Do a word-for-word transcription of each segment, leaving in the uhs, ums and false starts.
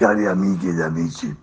Cari amiche ed amici,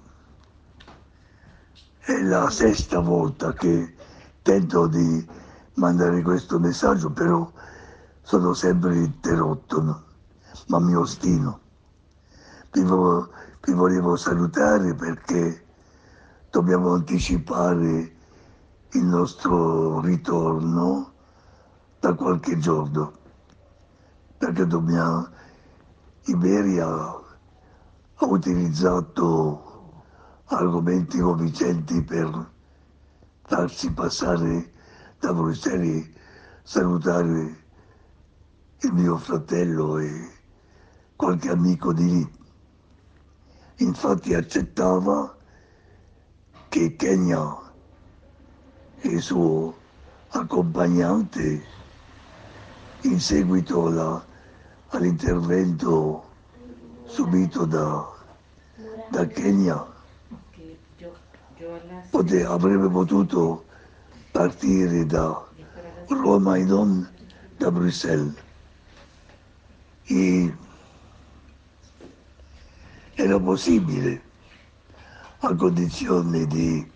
è la sesta volta che tento di mandare questo messaggio, però sono sempre interrotto, no? Ma mi ostino. Vi, vo- vi volevo salutare perché dobbiamo anticipare il nostro ritorno da qualche giorno, perché dobbiamo, Iberia ha utilizzato argomenti convincenti per farsi passare da Bruxelles, salutare il mio fratello e qualche amico di lì. Infatti accettava che Kenya e il suo accompagnante, in seguito alla- all'intervento subito da, da Kenya, pote- avrebbe potuto partire da Roma e non da Bruxelles. E era possibile a condizione di,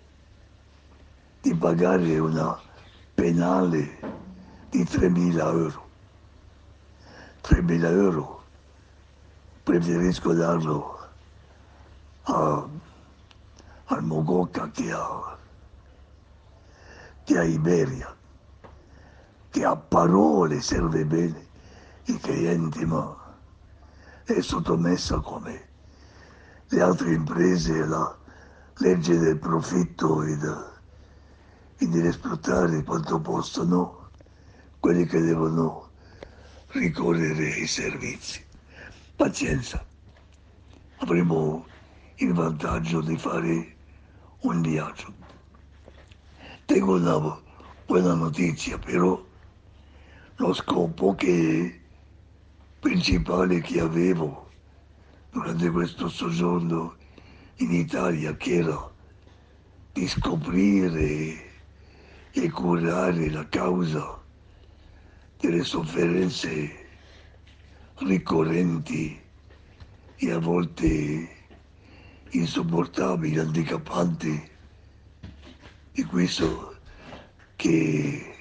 di pagare una penale di tremila euro. tremila euro preferisco darlo a, al Mogocca che a, che a Iberia, che a parole serve bene i clienti, ma è sottomessa come le altre imprese alla legge del profitto e, da, e di sfruttare quanto possono quelli che devono ricorrere ai servizi. Pazienza, avremo il vantaggio di fare un viaggio. Tengo una buona notizia, però lo scopo che, principale che avevo durante questo soggiorno in Italia, che era di scoprire e curare la causa delle sofferenze ricorrenti e a volte insopportabili, handicappanti di questo che,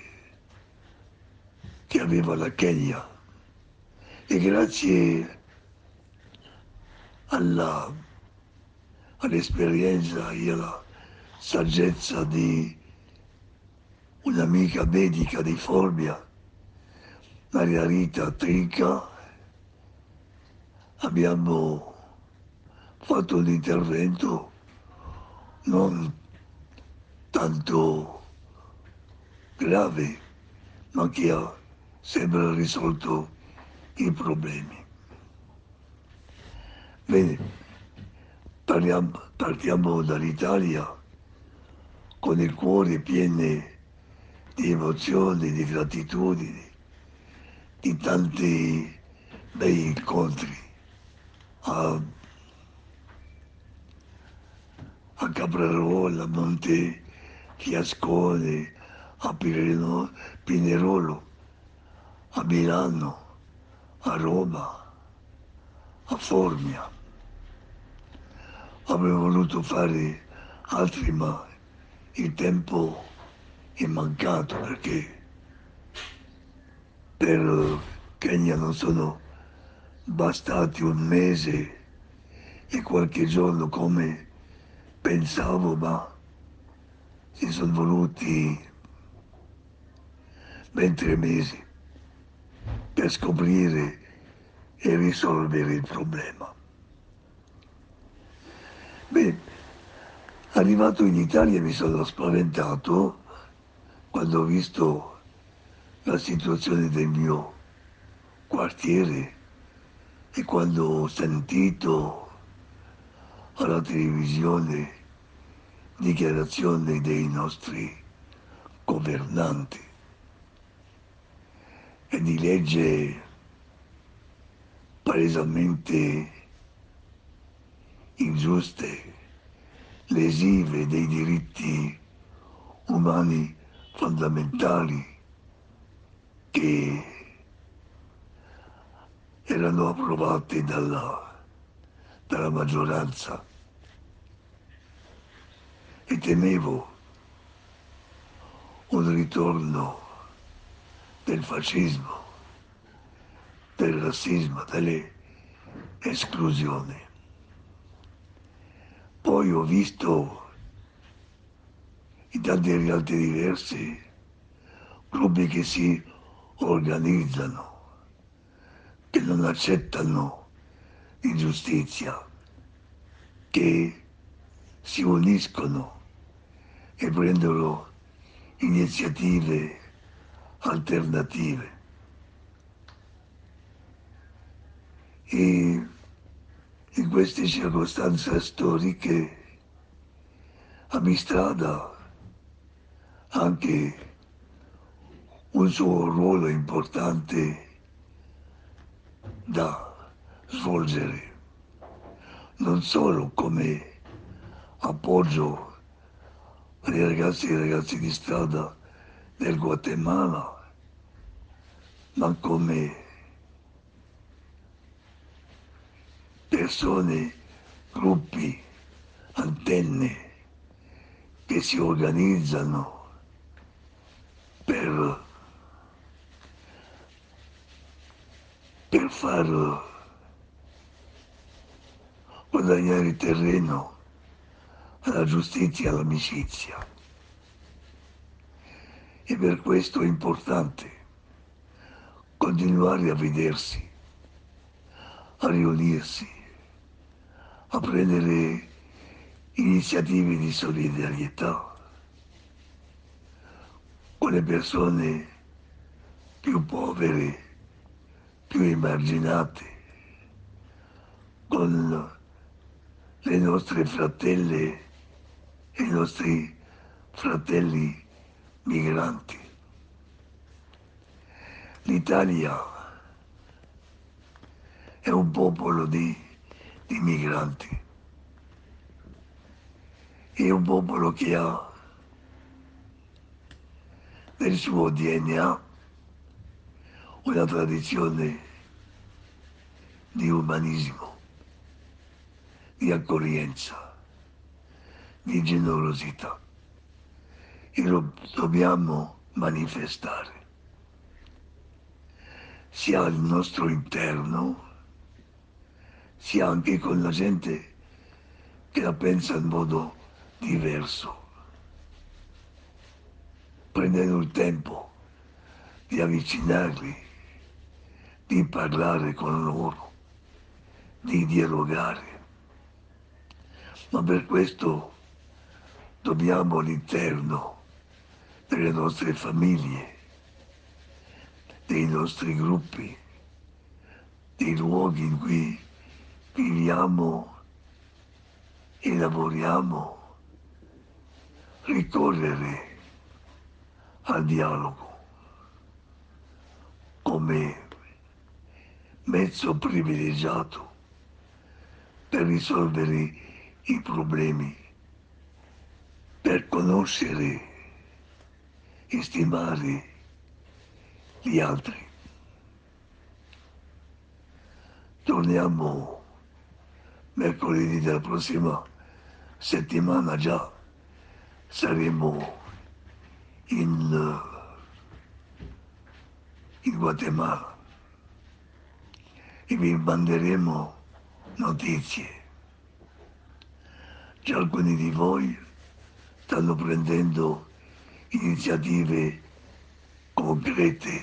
che aveva la Kenya. E grazie alla, all'esperienza e alla saggezza di un'amica medica di Formia, Maria Rita Trinca, abbiamo fatto un intervento non tanto grave, ma che ha sempre risolto i problemi. Bene, parliamo, partiamo dall'Italia con il cuore pieno di emozioni, di gratitudini, di tanti bei incontri a, a Caprarola, a Monte Fiascone, a Pireno- Pinerolo, a Milano, a Roma, a Formia. Avrei voluto fare altri, ma il tempo è mancato perché per Kenya non sono bastati un mese e qualche giorno come pensavo, ma ci sono voluti ben tre mesi per scoprire e risolvere il problema. Beh, arrivato in Italia mi sono spaventato quando ho visto la situazione del mio quartiere e quando ho sentito alla televisione dichiarazioni dei nostri governanti e di legge palesemente ingiuste, lesive dei diritti umani fondamentali che erano approvate dalla, dalla maggioranza e temevo un ritorno del fascismo, del razzismo, delle esclusioni. Poi ho visto in tante realtà diverse gruppi che si organizzano, che non accettano l'ingiustizia, che si uniscono e prendono iniziative alternative. E in queste circostanze storiche a Mistrada anche un suo ruolo importante da svolgere, non solo come appoggio ai ragazzi e ragazze di strada del Guatemala, ma come persone, gruppi, antenne che si organizzano per, per far guadagnare terreno alla giustizia e all'amicizia. E per questo è importante continuare a vedersi, a riunirsi, a prendere iniziative di solidarietà con le persone più povere, più emarginate, con le nostre fratelle e i nostri fratelli migranti. L'Italia è un popolo di, di migranti, è un popolo che ha nel suo D N A una tradizione di umanismo, di accoglienza, di generosità e lo dobbiamo manifestare sia al nostro interno sia anche con la gente che la pensa in modo diverso, prendendo il tempo di avvicinarli, di parlare con loro, di dialogare. Ma per questo dobbiamo all'interno delle nostre famiglie, dei nostri gruppi, dei luoghi in cui viviamo e lavoriamo, ricorrere al dialogo come mezzo privilegiato per risolvere i problemi, per conoscere e stimare gli altri. Torniamo mercoledì della prossima settimana, già saremo in, in Guatemala e vi manderemo notizie. Già alcuni di voi stanno prendendo iniziative concrete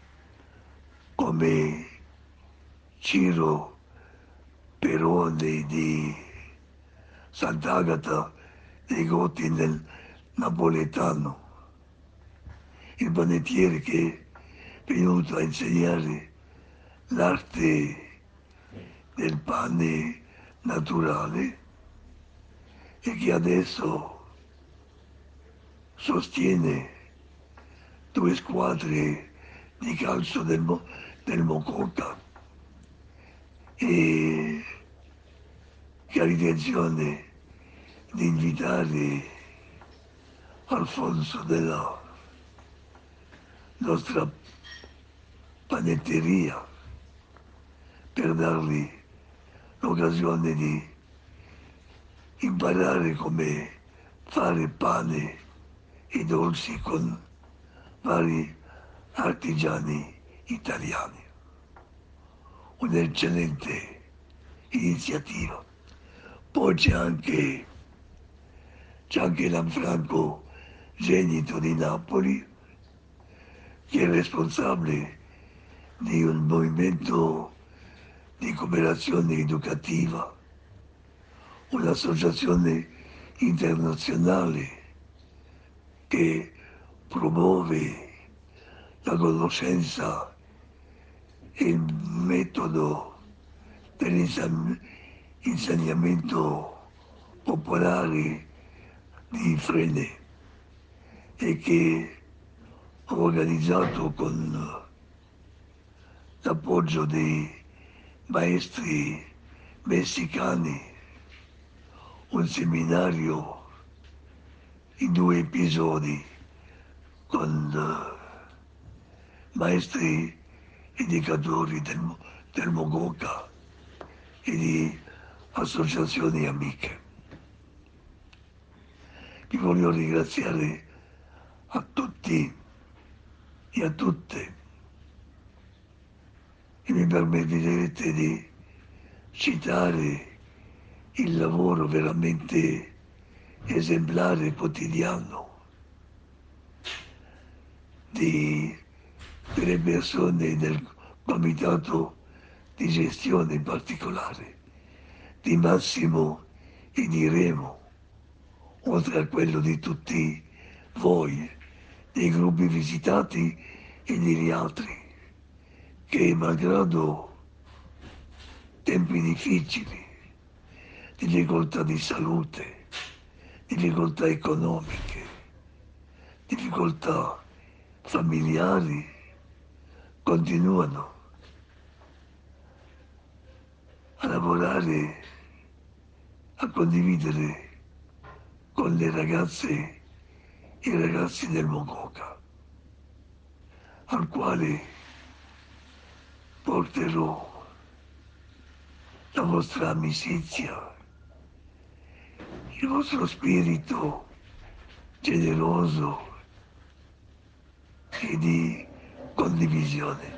come Ciro Perone di Sant'Agata dei Goti nel napoletano, il panettiere che è venuto a insegnare l'arte del pane naturale e che adesso sostiene due squadre di calcio del, Mo- del Mococa e che ha intenzione di invitare Alfonso della nostra panetteria per dargli l'occasione di imparare come fare pane e dolci con vari artigiani italiani. Un'eccellente iniziativa. Poi c'è anche, c'è anche Lanfranco Genito di Napoli, che è responsabile di un movimento di cooperazione educativa, un'associazione internazionale che promuove la conoscenza e il metodo dell'insegnamento popolare di Frene e che ha organizzato con l'appoggio dei maestri messicani un seminario in due episodi con maestri educatori del, del Mogoka e di associazioni amiche. Vi voglio ringraziare a tutti e a tutte e mi permetterete di citare il lavoro veramente esemplare e quotidiano di, delle persone del comitato di gestione in particolare, di Massimo e di Remo, oltre a quello di tutti voi, dei gruppi visitati e degli altri, che malgrado tempi difficili, difficoltà di salute, difficoltà economiche, difficoltà familiari, continuano a lavorare, a condividere con le ragazze e i ragazzi del Mogoka, al quale porterò la vostra amicizia, il vostro spirito generoso e di condivisione.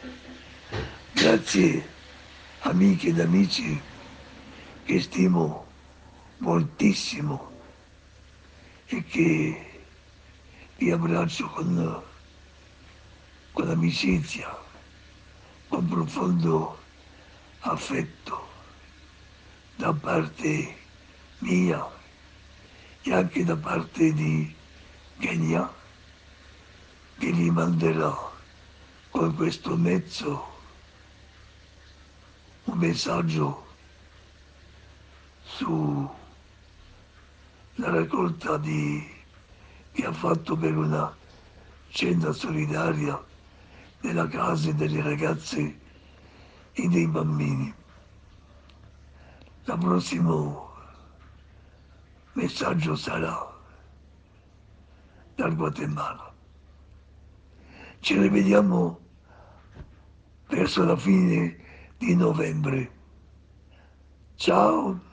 Grazie amiche ed amici che stimo moltissimo e che vi abbraccio con, con amicizia, con profondo affetto da parte mia e anche da parte di Kenya, che vi manderà con questo mezzo un messaggio sulla raccolta di, che ha fatto per una cena solidaria nella casa delle ragazze e dei bambini. Il prossimo messaggio sarà dal Guatemala. Ci rivediamo verso la fine di novembre. Ciao!